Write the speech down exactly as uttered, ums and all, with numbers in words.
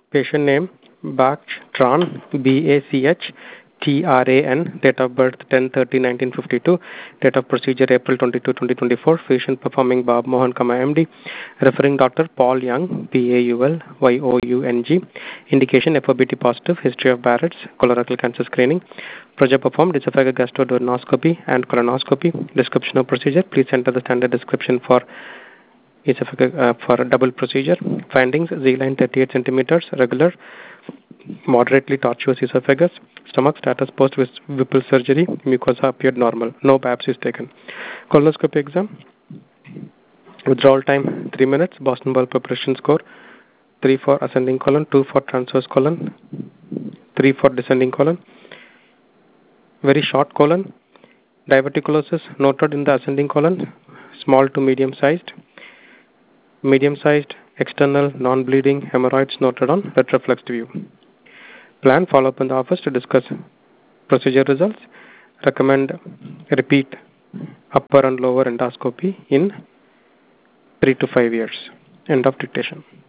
Patient name Bach Tran, B A C H T R A N, date of birth ten thirty nineteen fifty-two, date of procedure April twenty-second twenty twenty-four, patient performing Bob Mohan, M D, referring doctor Paul Young, P A U L Y O U N G, indication F O B T positive, history of Barrett's, colorectal cancer screening, project performed esophageal gastroduodenoscopy and colonoscopy, description of procedure, please enter the standard description for esophageal uh, for a double procedure. Findings: Z-line thirty-eight centimeters, regular, moderately tortuous esophagus, stomach status post with Whipple surgery, mucosa appeared normal, no biopsies taken. Colonoscopy exam, withdrawal time three minutes, Boston bowel preparation score three for ascending colon, two for transverse colon, three for descending colon, very short colon, diverticulosis noted in the ascending colon, small to medium sized, medium-sized, external, non-bleeding hemorrhoids noted on retroflexed view. Plan follow-up in the office to discuss procedure results. Recommend repeat upper and lower endoscopy in three to five years. End of dictation.